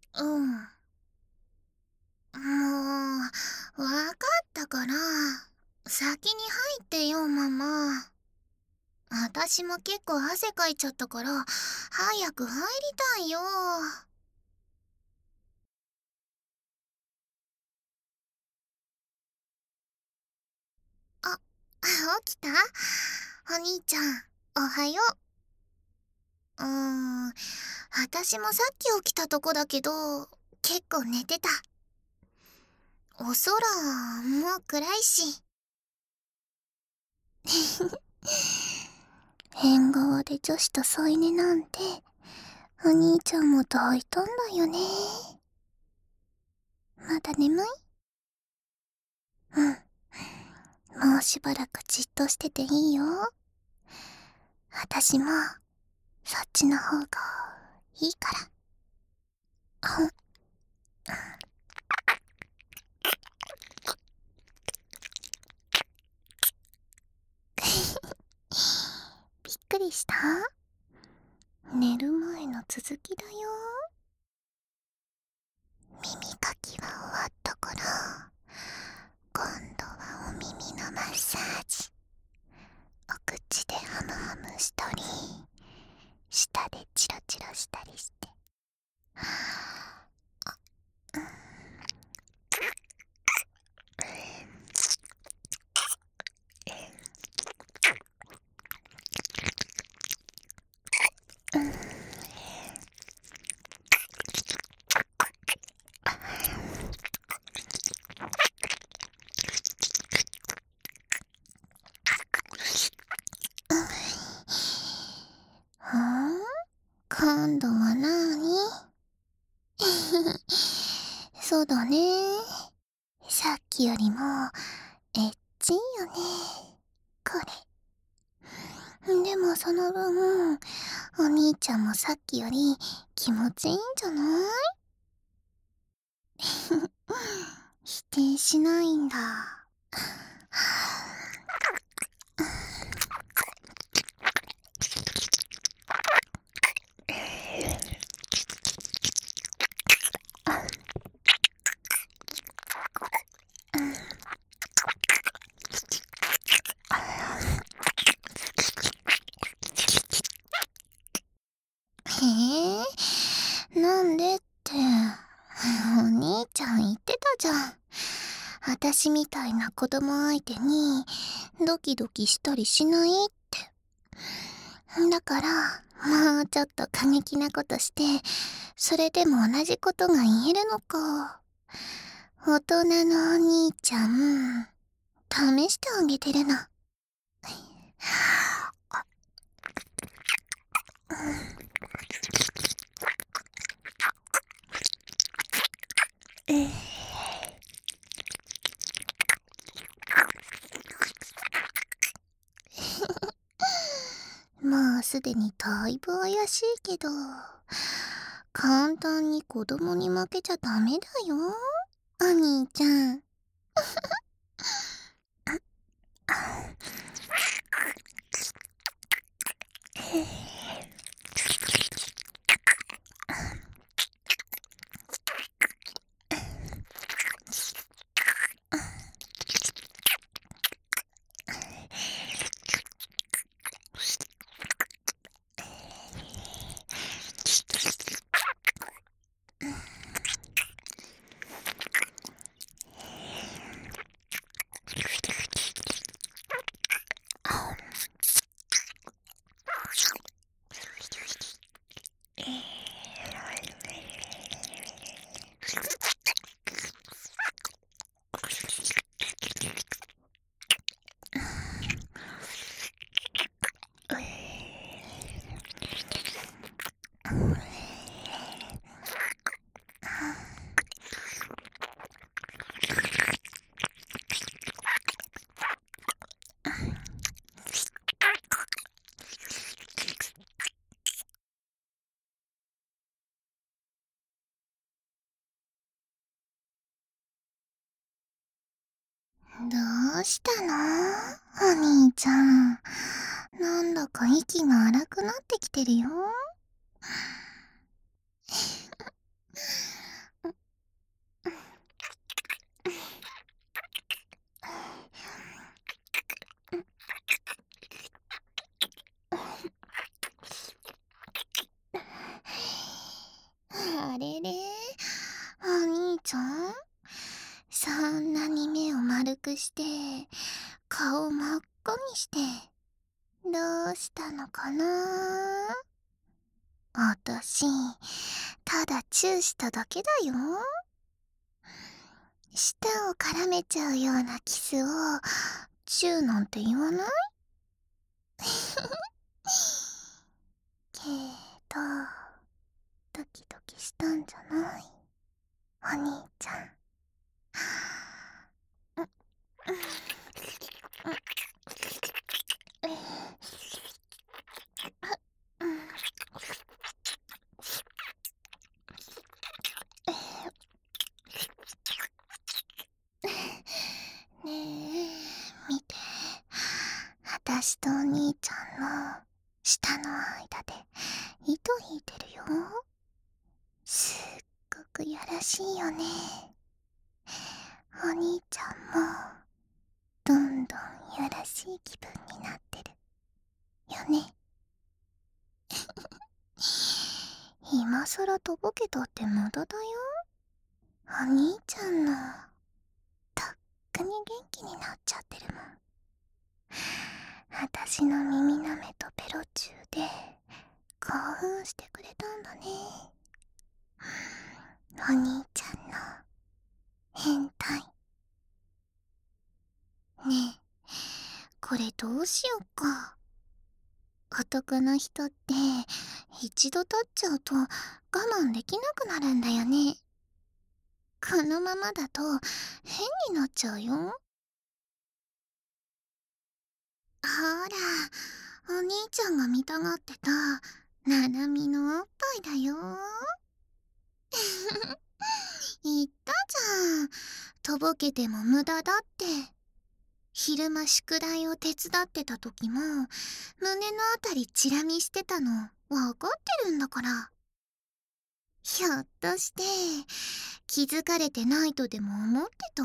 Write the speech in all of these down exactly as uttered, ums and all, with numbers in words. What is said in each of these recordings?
うん。もう、わかったから、先に入ってよ、ママ。私も結構汗かいちゃったから、早く入りたいよ。あ、起きた？お兄ちゃん、おはよう。うーん、私もさっき起きたとこだけど、結構寝てた。お空、もう暗いし。縁側で女子と添い寝なんて、お兄ちゃんも抱いたんだよね。まだ眠い？うん。もうしばらくじっとしてていいよ。私も、そっちの方がいいから。ほん。びっくりした？寝る前の続きだよ。耳かきは終わったから、今度はお耳のマッサージ。お口でハムハムしたり、舌でチロチロしたりして。はん？今度はなに？そうだね。さっきよりも、エッチいよね。これ。でもその分、お兄ちゃんもさっきより気持ちいいんじゃない？否定しないんだ。へえ、なんでって、お兄ちゃん言ってたじゃん。私みたいな子供相手にドキドキしたりしないって。だから、もうちょっと過激なことして、それでも同じことが言えるのか。大人のお兄ちゃん、試してあげてるの。まあすでにだいぶ怪しいけど、簡単に子供に負けちゃダメだよ、お兄ちゃん。どうしたの、お兄ちゃん。なんだか息が荒くなってきてるよ。 くして顔真っ赤にして、どうしたのかな。あたし、ただチューしただけだよ。舌を絡めちゃうようなキスをチューなんて言わないけど、ドキドキしたんじゃないお兄ちゃん。ねえ、見て。あたしとお兄ちゃんの舌の間で糸引いてるよ。すっごくやらしいよね。お兄ちゃんもどんどんやらしい気分になってるよね。今さらとぼけたって無駄だよ。お兄ちゃんのとっくに元気になっちゃってるもん。あたしの耳なめとペロチューで興奮してくれたんだね。お兄ちゃんの変態。ねえ、これどうしよっか。男の人って一度立っちゃうと我慢できなくなるんだよね。このままだと変になっちゃうよ。ほら、お兄ちゃんが見たがってたななみのおっぱいだよ。言ったじゃん、とぼけても無駄だって。昼間宿題を手伝ってた時も胸のあたりチラ見してたのわかってるんだから。ひょっとして気づかれてないとでも思ってた？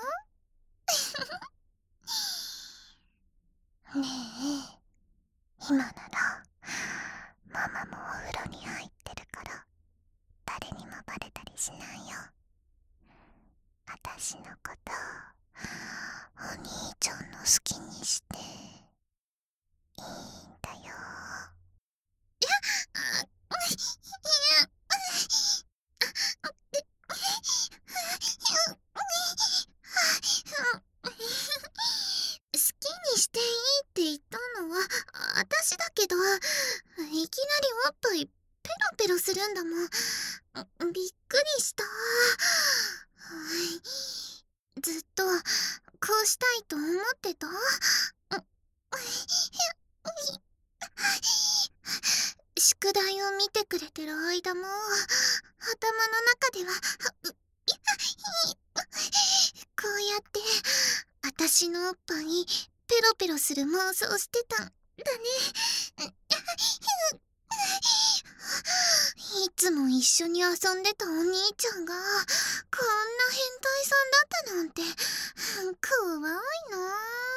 ねえ、今ならママもお風呂に入ってるから誰にもバレたりしないよ。あたしのことお兄ちゃんの好きにしていいんだよ。いや、あ、いや、好きにしていいって言ったのはあたしだけど、いきなりおっぱいペロペロするんだもん。びっくりした。ずっとこうしたいと思ってた。宿題を見てくれてる間も頭の中ではこうやってあたしのおっぱいペロペロする妄想してたんだね。いつも一緒に遊んでたお兄ちゃんがこんな変態さんだったなんて怖いな。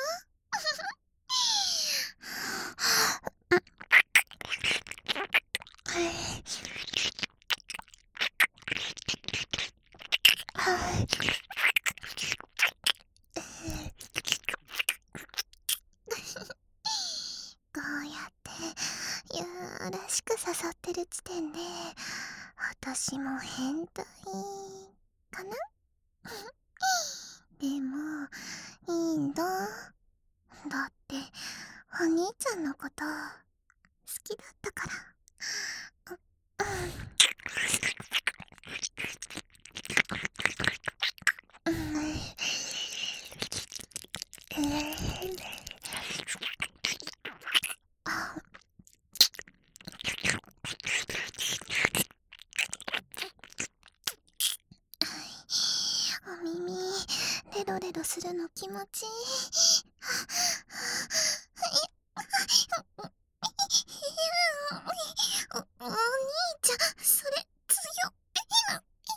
こうやってやらしく刺さってる時点で私も変態かな。でもいいんだ。だってお兄ちゃんのこと好きだったから。うん、うん、あ、お耳レロレロするの気持ちいい。お、お兄ちゃん、それ強っ。お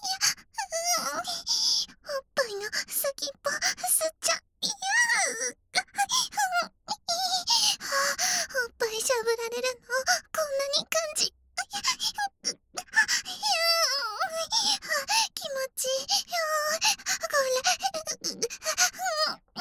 っぱいの先っぽ吸っちゃいや。おっぱいしゃぶられるのこんなに感じ気持ちいいよ。これ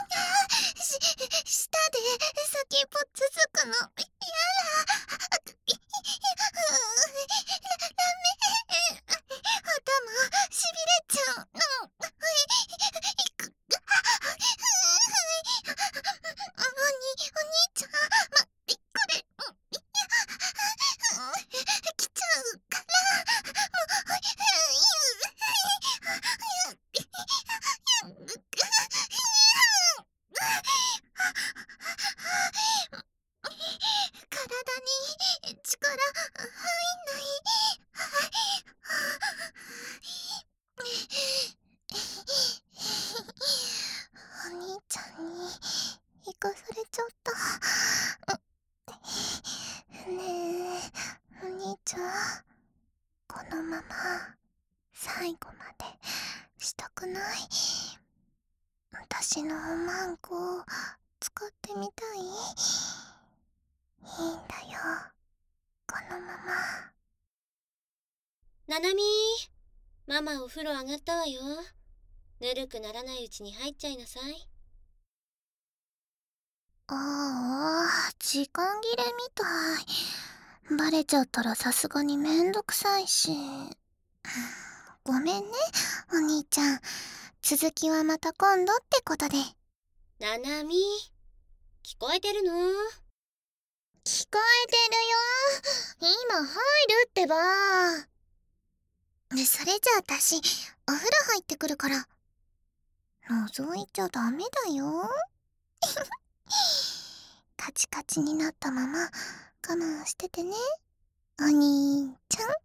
かされちゃった。ねえ、お兄ちゃん、このまま最後までしたくない？私のおまんこ使ってみたい？いいんだよ、このまま。 ななみ、ママお風呂上がったわよ。ぬるくならないうちに入っちゃいなさい。 ああ、時間切れみたい。バレちゃったらさすがにめんどくさいし。ごめんね、お兄ちゃん。続きはまた今度ってことで。 ななみ、聞こえてるの？ 聞こえてるよ。今入るってば。それじゃあ私、お風呂入ってくるから。覗いちゃダメだよ。カチカチになったまま我慢しててね、お兄ちゃん。